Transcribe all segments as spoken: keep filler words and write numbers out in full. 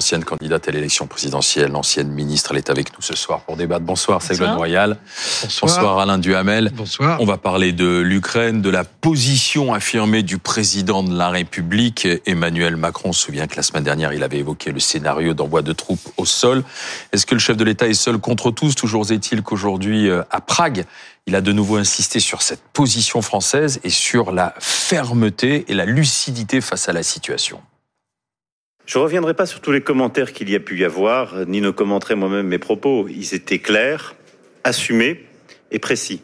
ancienne candidate à l'élection présidentielle, ancienne ministre. Elle est avec nous ce soir pour débattre. Bonsoir, Ségolène Royal. Bonsoir. Bonsoir, Alain Duhamel. Bonsoir. On va parler de l'Ukraine, de la position affirmée du président de la République, Emmanuel Macron. On se souvient que la semaine dernière, il avait évoqué le scénario d'envoi de troupes au sol. Est-ce que le chef de l'État est seul contre tous? Toujours est-il qu'aujourd'hui, à Prague, il a de nouveau insisté sur cette position française et sur la fermeté et la lucidité face à la situation. Je ne reviendrai pas sur tous les commentaires qu'il y a pu y avoir, ni ne commenterai moi-même mes propos. Ils étaient clairs, assumés et précis.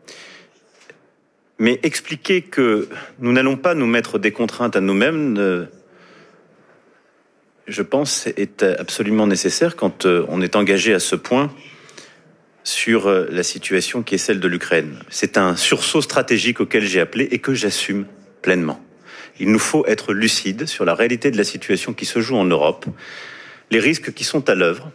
Mais expliquer que nous n'allons pas nous mettre des contraintes à nous-mêmes, euh, je pense, est absolument nécessaire quand euh, on est engagé à ce point sur euh, la situation qui est celle de l'Ukraine. C'est un sursaut stratégique auquel j'ai appelé et que j'assume pleinement. Il nous faut être lucides sur la réalité de la situation qui se joue en Europe, les risques qui sont à l'œuvre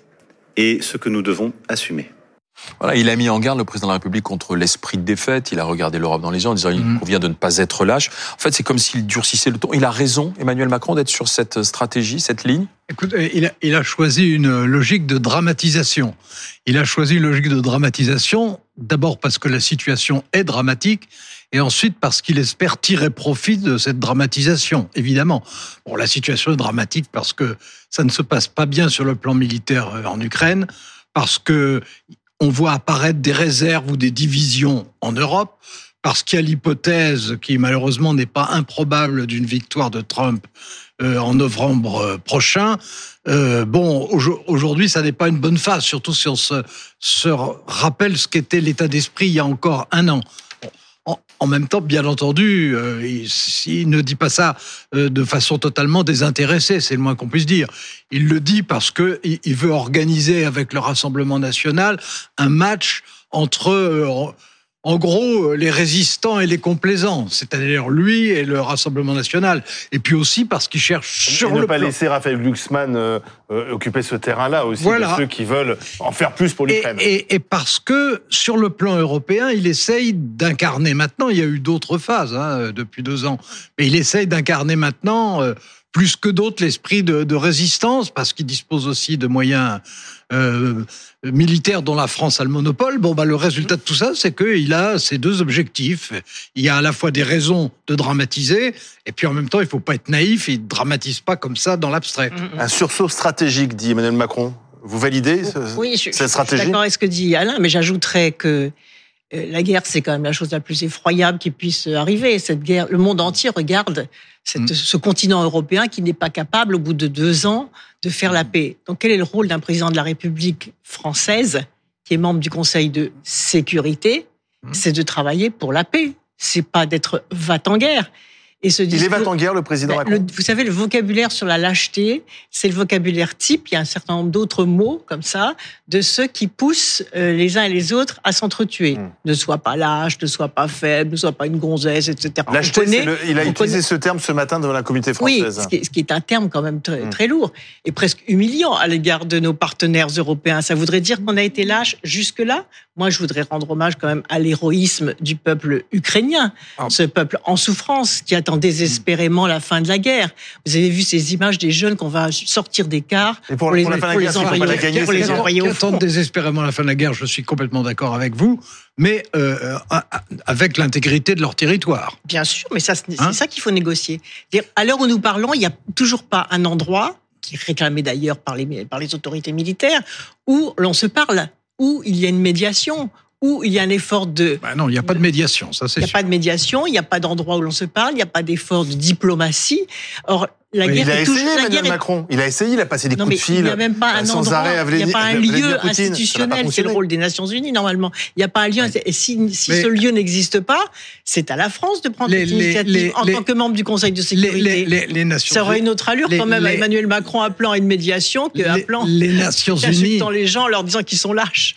et ce que nous devons assumer. Voilà, il a mis en garde le président de la République contre l'esprit de défaite. Il a regardé l'Europe dans les yeux en disant qu'il mmh. convient de ne pas être lâche. En fait, c'est comme s'il durcissait le ton. Il a raison, Emmanuel Macron, d'être sur cette stratégie, cette ligne. Écoute, il a, il a choisi une logique de dramatisation. Il a choisi une logique de dramatisation, d'abord parce que la situation est dramatique, et ensuite parce qu'il espère tirer profit de cette dramatisation, évidemment. Bon, la situation est dramatique parce que ça ne se passe pas bien sur le plan militaire en Ukraine, parce que on voit apparaître des réserves ou des divisions en Europe, parce qu'il y a l'hypothèse, qui malheureusement n'est pas improbable, d'une victoire de Trump euh, en novembre prochain. Euh, bon, aujourd'hui, ça n'est pas une bonne phase, surtout si on se, se rappelle ce qu'était l'état d'esprit il y a encore un an. En, en même temps, bien entendu, euh, il, il ne dit pas ça euh, de façon totalement désintéressée, c'est le moins qu'on puisse dire. Il le dit parce que il, il veut organiser avec le Rassemblement national un match entre, euh, en gros, les résistants et les complaisants, c'est-à-dire lui et le Rassemblement national. Et puis aussi parce qu'il cherche sur et le ne pas plan. laisser Raphaël Glucksmann euh, euh, occuper ce terrain-là aussi, voilà. de ceux qui veulent en faire plus pour l'Ukraine. Et, et, et parce que sur le plan européen, il essaye d'incarner maintenant. Il y a eu d'autres phases hein, depuis deux ans, mais il essaye d'incarner maintenant. Euh, plus que d'autres, l'esprit de, de résistance, parce qu'il dispose aussi de moyens euh, militaires dont la France a le monopole. Bon, bah, le résultat de tout ça, c'est qu'il a ces deux objectifs. Il y a à la fois des raisons de dramatiser, et puis en même temps, il ne faut pas être naïf, il ne dramatise pas comme ça dans l'abstrait. Un sursaut stratégique, dit Emmanuel Macron. Vous validez ce, oui, je, cette stratégie? Je suis d'accord avec ce que dit Alain, mais j'ajouterais que la guerre, c'est quand même la chose la plus effroyable qui puisse arriver. Cette guerre, le monde entier regarde cette, mmh. ce continent européen qui n'est pas capable, au bout de deux ans, de faire la paix. Donc, quel est le rôle d'un président de la République française, qui est membre du Conseil de sécurité? mmh. C'est de travailler pour la paix. C'est pas d'être va-t-en-guerre. Et ce discours, il est va-t-en-guerre, le président Macron. Le, vous savez, le vocabulaire sur la lâcheté, c'est le vocabulaire type. Il y a un certain nombre d'autres mots comme ça, de ceux qui poussent euh, les uns et les autres à s'entretuer. Mmh. Ne sois pas lâche, ne sois pas faible, ne sois pas une gonzesse, et cetera. Lâcheté, connaît, le, il a utilisé connaît... ce terme ce matin devant la communauté française. Oui, ce qui, est, ce qui est un terme quand même très, mmh. très lourd et presque humiliant à l'égard de nos partenaires européens. Ça voudrait dire qu'on a été lâche jusque-là. Moi, je voudrais rendre hommage quand même à l'héroïsme du peuple ukrainien, ah. ce peuple en souffrance qui attend désespérément la fin de la guerre. Vous avez vu ces images des jeunes qu'on va sortir des cars et pour, pour les, pour, la fin pour de les envoyer, la gagner, pour les envoyer au fond. Qui attendent désespérément la fin de la guerre, je suis complètement d'accord avec vous, mais euh, avec l'intégrité de leur territoire. Bien sûr, mais ça, c'est hein ça qu'il faut négocier. C'est-à-dire, à l'heure où nous parlons, il n'y a toujours pas un endroit, qui est réclamé d'ailleurs par les, par les autorités militaires, où l'on se parle, où il y a une médiation, où il y a un effort de... Ben non, il n'y a pas de médiation, ça c'est sûr. Il n'y a pas de médiation, il n'y a pas d'endroit où l'on se parle, il n'y a pas d'effort de diplomatie. Or, la oui, guerre il a est essayé, toujours... Emmanuel est... Macron. Il a essayé, il a passé des non, coups de fil. Il n'y a même pas un sans endroit, arrêt à Vladimir, il n'y a pas un lieu institutionnel, c'est le rôle des Nations Unies normalement. Il n'y a pas un lieu, oui. et si, si mais... ce lieu n'existe pas, c'est à la France de prendre les, l'initiative les, en les, tant que membre du Conseil de sécurité. Les, les, les Nations Ça aurait une autre allure les, quand même les, à Emmanuel Macron appelant à une médiation qu'appelant les Nations Unies, insultant les gens en leur disant qu'ils sont lâches.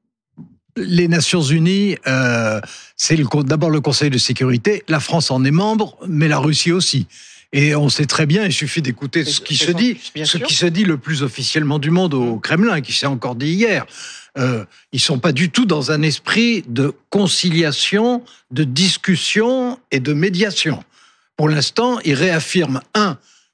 Les Nations Unies, euh, c'est le, d'abord le Conseil de sécurité. La France en est membre, mais la Russie aussi. Et on sait très bien, il suffit d'écouter ce qui se dit, ce qui se dit le plus officiellement du monde au Kremlin, qui s'est encore dit hier. Euh, ils sont pas du tout dans un esprit de conciliation, de discussion et de médiation. Pour l'instant, ils réaffirment un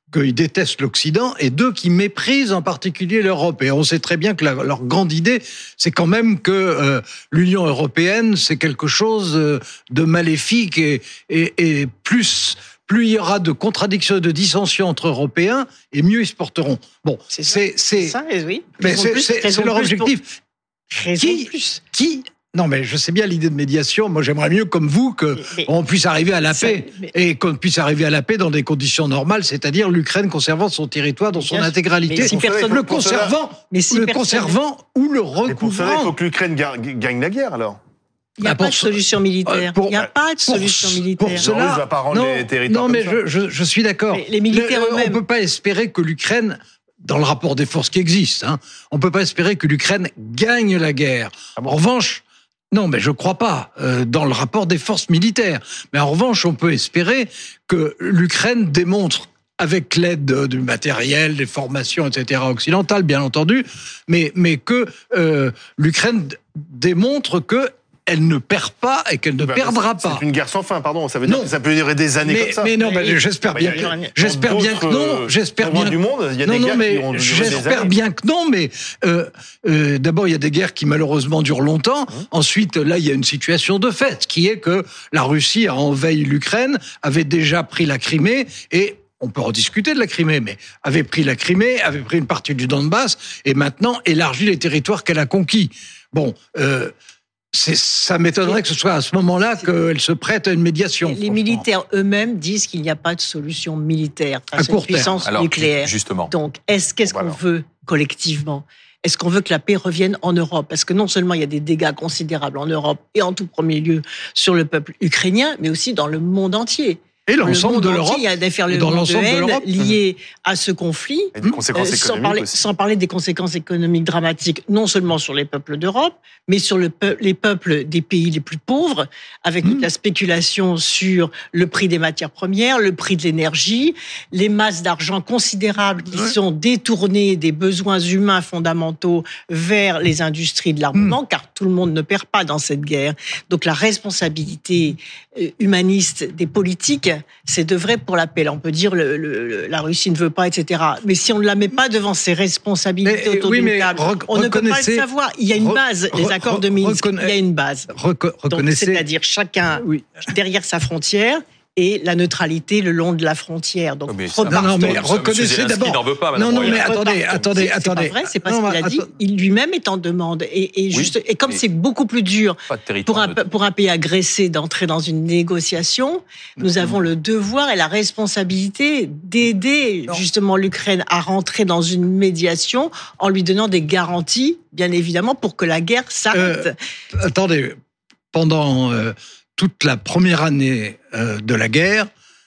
qu'ils détestent l'Occident, et deux, qui méprisent en particulier l'Europe. Et on sait très bien que la, leur grande idée, c'est quand même que euh, l'Union européenne, c'est quelque chose de maléfique, et, et, et plus... plus il y aura de contradictions et de dissensions entre Européens, et mieux ils se porteront. Bon, c'est c'est c'est, c'est ça, oui. mais c'est, plus, c'est, c'est leur objectif. Raison qui, plus. qui Non, mais je sais bien l'idée de médiation. Moi, j'aimerais mieux, comme vous, que mais, on puisse arriver à la ça, paix mais, et qu'on puisse arriver à la paix dans des conditions normales, c'est-à-dire l'Ukraine conservant son territoire dans son bien intégralité, si personne le conservant, mais si le personne... conservant ou le recouvrant. Mais pour cela, il faut que l'Ukraine gagne la guerre, alors. Il n'y a bah pas de solution militaire. Pour, il n'y a pas de solution pour, militaire. Pour cela, non, va pas rendre non, les territoires non mais comme ça. Je, je, je suis d'accord. Mais les militaires le, eux-mêmes. On ne peut pas espérer que l'Ukraine, dans le rapport des forces qui existent, hein, on ne peut pas espérer que l'Ukraine gagne la guerre. Ah bon en revanche, non, mais je ne crois pas euh, dans le rapport des forces militaires. Mais en revanche, on peut espérer que l'Ukraine démontre, avec l'aide du matériel, des formations, et cetera, occidentales, bien entendu, mais, mais que euh, l'Ukraine démontre que elle ne perd pas et qu'elle ne bah, perdra c'est, pas. C'est une guerre sans fin, pardon. Ça veut dire non. que ça peut durer des années mais, comme ça. Mais non, bah, j'espère bien. Que, j'espère bien que non. J'espère bien du monde. Il y a non, des non, guerres mais qui ont duré j'espère des années. bien que non. Mais euh, euh, d'abord, il y a des guerres qui malheureusement durent longtemps. Hum. Ensuite, là, il y a une situation de fait, qui est que la Russie a envahi l'Ukraine, avait déjà pris la Crimée et on peut rediscuter de la Crimée, mais avait pris la Crimée, avait pris une partie du Donbass et maintenant élargit les territoires qu'elle a conquis. Bon. Euh, C'est, ça m'étonnerait que ce soit à ce moment-là qu'elle se prête à une médiation. Les militaires eux-mêmes disent qu'il n'y a pas de solution militaire face à, à une puissance Alors, nucléaire. Justement. Donc, est-ce qu'est-ce voilà. qu'on veut collectivement ? Est-ce qu'on veut que la paix revienne en Europe ? Parce que non seulement il y a des dégâts considérables en Europe et en tout premier lieu sur le peuple ukrainien, mais aussi dans le monde entier. Et l'ensemble de l'Europe. Il y a des déferlements de haine liés à ce conflit, et des conséquences euh, économiques sans, parler, aussi. sans parler des conséquences économiques dramatiques, non seulement sur les peuples d'Europe, mais sur le peu, les peuples des pays les plus pauvres, avec mmh. toute la spéculation sur le prix des matières premières, le prix de l'énergie, les masses d'argent considérables qui ouais. sont détournées des besoins humains fondamentaux vers les industries de l'armement, mmh. car tout le monde ne perd pas dans cette guerre. Donc la responsabilité humaniste des politiques, c'est de vrai pour la paix. Là, on peut dire le, le, la Russie ne veut pas, et cetera. Mais si on ne la met pas devant ses responsabilités mais, autour oui, d'une table, rec- on ne peut pas le savoir. Il y a une base, re- les accords de Minsk, reconna- il y a une base. Reco- reconnaissez... Donc, c'est-à-dire chacun oui. derrière sa frontière et la neutralité le long de la frontière. Donc, mais non, non, mais reconnaissez d'abord. N'en veut pas, non, non, mais attendez, attendez, c'est, attendez. C'est pas vrai, c'est pas non, ce qu'il a dit. Il lui-même est en demande. Et, et, juste, oui, et comme c'est beaucoup plus dur pour un, pour un pays agressé d'entrer dans une négociation, nous avons le devoir et la responsabilité d'aider non. justement l'Ukraine à rentrer dans une médiation en lui donnant des garanties, bien évidemment, pour que la guerre s'arrête. Euh, attendez, pendant euh, toute la première année euh, de la guerre,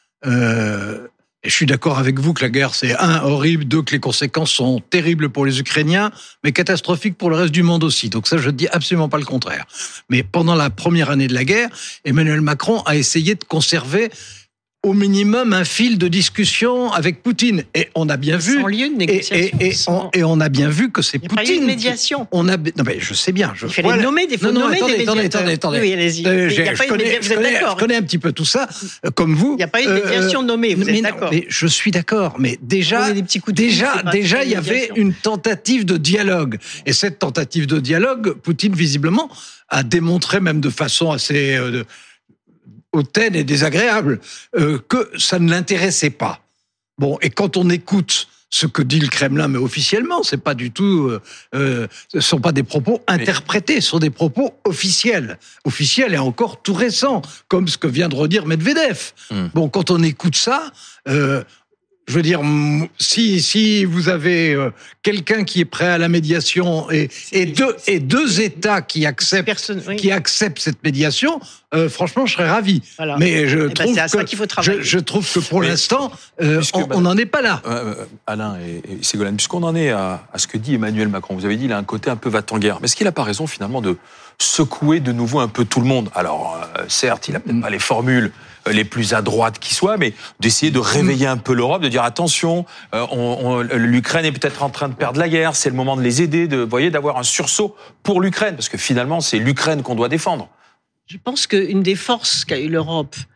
euh, et je suis d'accord avec vous que la guerre, c'est un, horrible, deux, que les conséquences sont terribles pour les Ukrainiens, mais catastrophiques pour le reste du monde aussi. Donc ça, je ne dis absolument pas le contraire. Mais pendant la première année de la guerre, Emmanuel Macron a essayé de conserver au minimum un fil de discussion avec Poutine. Et on a bien vu... Sans lieu de négociation. Et, et, et, on, et on a bien vu que c'est Poutine... Il n'y a pas eu de médiation. On a, non mais je sais bien. Je, il fallait voilà. nommer des, faut non, non, nommer attendez, des médiateurs. Attendez, attendez, attendez. Oui, allez-y. Euh, il y a je, pas connais, média... je, connais, je connais un petit peu tout ça, euh, comme vous. Il n'y a pas eu de médiation euh, nommée, vous mais êtes non, d'accord. Mais je suis d'accord, mais déjà, des petits coups de déjà, fil, déjà il y avait une tentative de dialogue. Et cette tentative de dialogue, Poutine, visiblement, a démontré, même de façon assez... Euh, hautaine et désagréable, euh, que ça ne l'intéressait pas. Bon, et quand on écoute ce que dit le Kremlin, mais officiellement, c'est pas du tout, euh, euh, ce sont pas des propos interprétés, ce sont des propos officiels, officiels et encore tout récents, comme ce que vient de redire Medvedev. Hum. Bon, quand on écoute ça, euh, je veux dire, si si vous avez euh, quelqu'un qui est prêt à la médiation et et deux et deux États qui acceptent Personne, oui. qui acceptent cette médiation, euh, franchement, je serais ravi. Voilà. Mais je eh trouve ben, que qu'il faut travailler. Je, je trouve que pour Mais, l'instant, euh, on n'en est pas là. Euh, Alain et, et Ségolène, puisqu'on en est à, à ce que dit Emmanuel Macron, vous avez dit il a un côté un peu va-t-en-guerre. Mais est-ce qu'il n'a pas raison finalement de secouer de nouveau un peu tout le monde ? Alors euh, certes, il n'a peut-être mm. pas les formules les plus à droite qui soient, mais d'essayer de réveiller un peu l'Europe, de dire attention, euh, on, on, l'Ukraine est peut-être en train de perdre la guerre, c'est le moment de les aider, de, vous voyez, d'avoir un sursaut pour l'Ukraine, parce que finalement, c'est l'Ukraine qu'on doit défendre. Je pense qu'une des forces qu'a eu l'Europe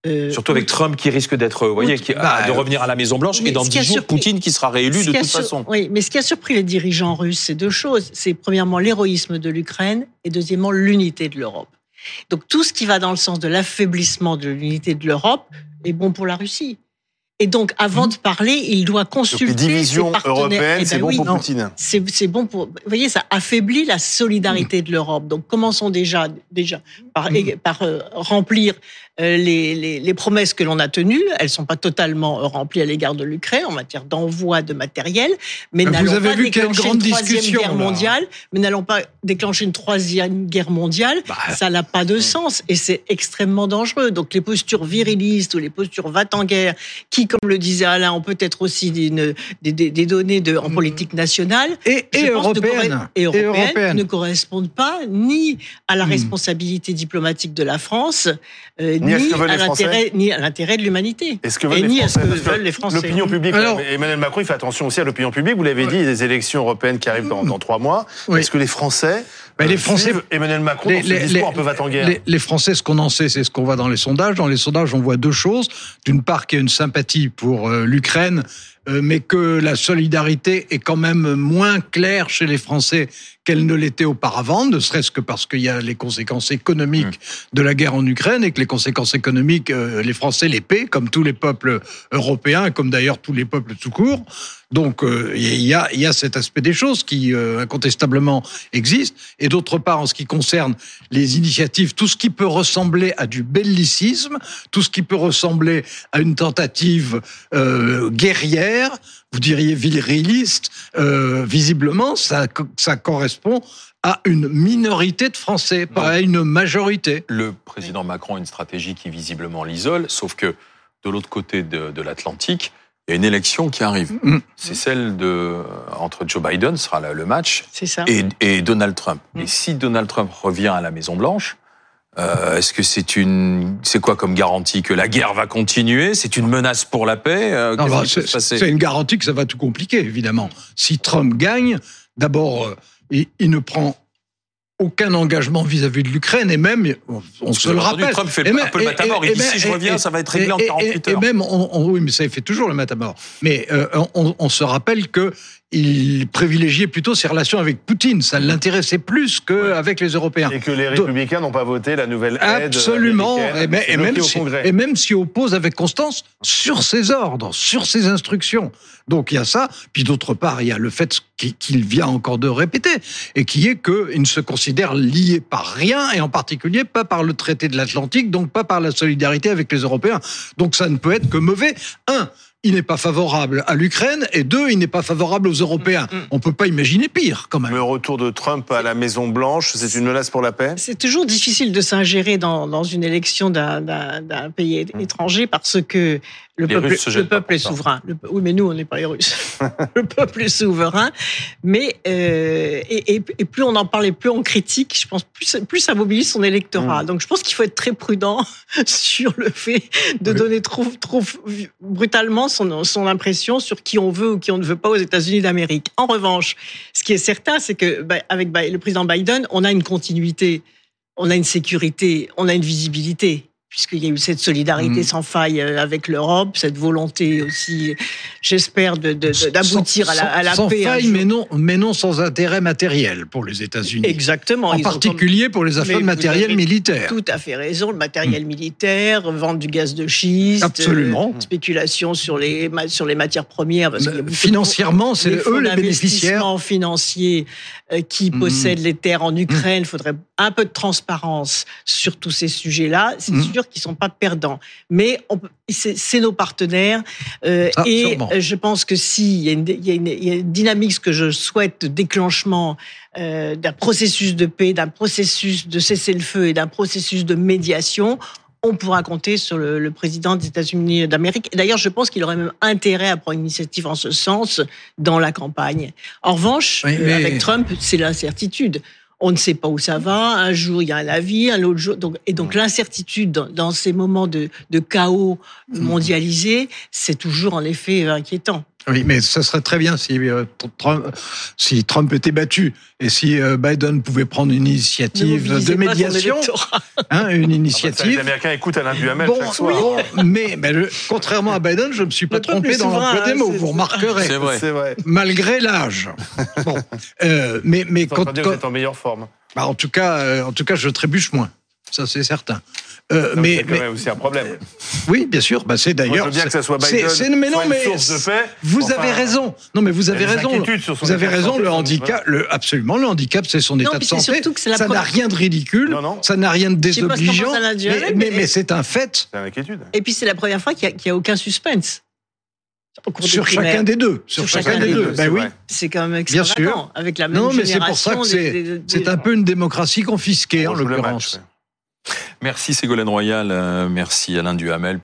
Euh, Surtout avec Trump qui risque d'être, vous voyez, qui, bah, de revenir à la Maison-Blanche et dans dix jours, surpris, Poutine qui sera réélu de toute sur, façon. Oui, mais ce qui a surpris les dirigeants russes, c'est deux choses. C'est premièrement l'héroïsme de l'Ukraine et deuxièmement l'unité de l'Europe. Donc tout ce qui va dans le sens de l'affaiblissement de l'unité de l'Europe est bon pour la Russie. Et donc, avant de parler, il doit consulter donc les divisions ses partenaires. européennes, ben c'est bon oui, pour non, Poutine. C'est, c'est bon pour. Vous voyez, ça affaiblit la solidarité de l'Europe. Donc, commençons déjà, déjà par, par euh, remplir euh, les, les, les promesses que l'on a tenues. Elles sont pas totalement remplies à l'égard de l'Ukraine en matière d'envoi de matériel, mais Vous n'allons avez pas vu déclencher une troisième guerre là. mondiale. Mais n'allons pas déclencher une troisième guerre mondiale. Bah, ça n'a pas de sens et c'est extrêmement dangereux. Donc, les postures virilistes ou les postures va-t-en-guerre, qui, comme le disait Alain, ont peut-être aussi des, des, des, des données de, en politique nationale et, et, européenne. et, européenne, et européenne ne correspondent pas ni à la responsabilité mmh. diplomatique de la France, euh, ni, ni, à l'intérêt, ni à l'intérêt de l'humanité. Est-ce que veulent et les ni Français, à ce que veulent les Français. L'opinion publique, alors, Emmanuel Macron, il fait attention aussi à l'opinion publique. Vous l'avez ouais. dit, il y a des élections européennes qui arrivent dans, dans trois mois. Oui. Est-ce que les Français, ben, les Français suivent Emmanuel Macron les, dans ce les, discours les, un peu va-t-en-guerre? les, les Français, ce qu'on en sait, c'est ce qu'on voit dans les sondages. Dans les sondages, on voit deux choses. D'une part, qu'il y a une sympathie pour euh, l'Ukraine, euh, mais que la solidarité est quand même moins claire chez les Français qu'elle ne l'était auparavant, ne serait-ce que parce qu'il y a les conséquences économiques mmh. de la guerre en Ukraine et que les conséquences économiques, euh, les Français les paient, comme tous les peuples européens, comme d'ailleurs tous les peuples tout court. Donc, il euh, y a, il y a cet aspect des choses qui, euh, incontestablement, existe. Et d'autre part, en ce qui concerne les initiatives, tout ce qui peut ressembler à du bellicisme, tout ce qui peut ressembler à une tentative euh, guerrière, vous diriez viriliste, euh, visiblement, ça, ça correspond à une minorité de Français, pas à une majorité. Le président Macron a une stratégie qui visiblement l'isole, sauf que de l'autre côté de, de l'Atlantique, il y a une élection qui arrive. Mmh. C'est celle de entre Joe Biden, ce sera le match, c'est ça. Et, et Donald Trump. Mmh. Et si Donald Trump revient à la Maison-Blanche, euh, est-ce que c'est une, c'est quoi comme garantie que la guerre va continuer? C'est une menace pour la paix? euh, non, bah, c'est, c'est une garantie que ça va tout compliquer, évidemment. Si Trump gagne, d'abord, euh, il, il ne prend aucun engagement vis-à-vis de l'Ukraine, et même, on, on se le rappelle. Trump fait même, un peu le matamor, il dit si je reviens, et, ça va être réglé et, en quarante-huit heures. Et même, on, on, oui, mais ça il fait toujours le matamor. Mais euh, on, on se rappelle que il privilégiait plutôt ses relations avec Poutine. Ça l'intéressait plus qu'avec ouais. les Européens. Et que les Républicains n'ont pas voté la nouvelle aide Absolument. Et, mais, et, même si, et même s'y oppose avec constance sur ses ordres, sur ses instructions. Donc il y a ça. Puis d'autre part, il y a le fait qu'il vient encore de répéter, et qui est qu'il ne se considère lié par rien, et en particulier pas par le traité de l'Atlantique, donc pas par la solidarité avec les Européens. Donc ça ne peut être que mauvais. Un, il n'est pas favorable à l'Ukraine, et deux, il n'est pas favorable aux Européens. Mmh. On ne peut pas imaginer pire, quand même. Le retour de Trump à la Maison-Blanche, c'est une menace pour la paix? C'est toujours difficile de s'ingérer dans, dans une élection d'un, d'un, d'un pays mmh. étranger, parce que le les peuple, le peuple est souverain. Le, oui, mais nous, on n'est pas les Russes. Le peuple est souverain. Mais euh, et, et, et plus on en parle et plus on critique, je pense, plus, plus ça mobilise son électorat. Mmh. Donc, je pense qu'il faut être très prudent sur le fait de oui. donner trop, trop brutalement son, son impression sur qui on veut ou qui on ne veut pas aux États-Unis d'Amérique. En revanche, ce qui est certain, c'est que bah, avec bah, le président Biden, on a une continuité, on a une sécurité, on a une visibilité, puisqu'il y a eu cette solidarité mmh. sans faille avec l'Europe, cette volonté aussi, j'espère, de, de, de, d'aboutir sans, à la, à la sans paix. Sans faille, mais non, mais non sans intérêt matériel pour les États-Unis. Exactement. En particulier comme... pour les affaires de matériel militaire. Tout à fait raison. Le matériel mmh. militaire, vente du gaz de schiste. Absolument. Euh, spéculation sur les, sur les matières premières. Parce qu'il y a financièrement, de, c'est les eux les bénéficiaires. financiers euh, qui mmh. possèdent les terres en Ukraine. Il mmh. faudrait un peu de transparence sur tous ces sujets-là. C'est mmh. sûr qui sont pas perdants, mais on peut, c'est, c'est nos partenaires euh, ah, et sûrement. Je pense que si il y a une, il y a une, il y a une dynamique que je souhaite de déclenchement euh, d'un processus de paix, d'un processus de cessez-le-feu et d'un processus de médiation, on pourra compter sur le, le président des États-Unis d'Amérique. Et d'ailleurs, je pense qu'il aurait même intérêt à prendre une initiative en ce sens dans la campagne. En revanche, oui, mais... avec Trump, c'est l'incertitude. On ne sait pas où ça va. Un jour, il y a un avis, un autre jour. Donc, et donc, l'incertitude dans, dans ces moments de, de chaos mondialisé, c'est toujours en effet inquiétant. Oui, mais ce serait très bien si, euh, Trump, si Trump était battu et si euh, Biden pouvait prendre une initiative de médiation, hein, une initiative. Ah bah ça, les Américains écoutent Alain Duhamel bon, chaque soir. Bon, mais, mais le, contrairement à Biden, je ne me suis pas le trompé dans l'emploi des mots. Vous remarquerez. C'est vrai. C'est vrai. Malgré l'âge. Bon, euh, mais mais quand, quand, quand vous êtes en meilleure forme. Bah, en tout cas, euh, en tout cas, je trébuche moins. Ça, c'est certain. Euh, non, mais c'est quand mais, même aussi un problème. Oui, bien sûr. Bah, c'est d'ailleurs. Moi, je veux bien que ça soit Biden. C'est, c'est, mais non, soit mais une source de paix. vous enfin, avez raison. Non, mais vous avez raison. Vous avez raison. Le handicap, le, absolument, le handicap, c'est son non, état de santé. Surtout que c'est la ça première... n'a rien de ridicule. Non, non. Ça n'a rien de désobligeant. Mais, mais, mais, mais c'est un fait. C'est une inquiétude. Et puis c'est la première fois qu'il n'y a, a aucun suspense. Sur chacun des deux. Sur, sur chacun, chacun des deux. Ben oui. C'est quand même extravagant. Bien sûr. Avec la même non, mais génération. c'est pour ça que des, c'est, des, des, c'est un peu une démocratie confisquée, en l'occurrence. Merci Ségolène Royal, merci Alain Duhamel.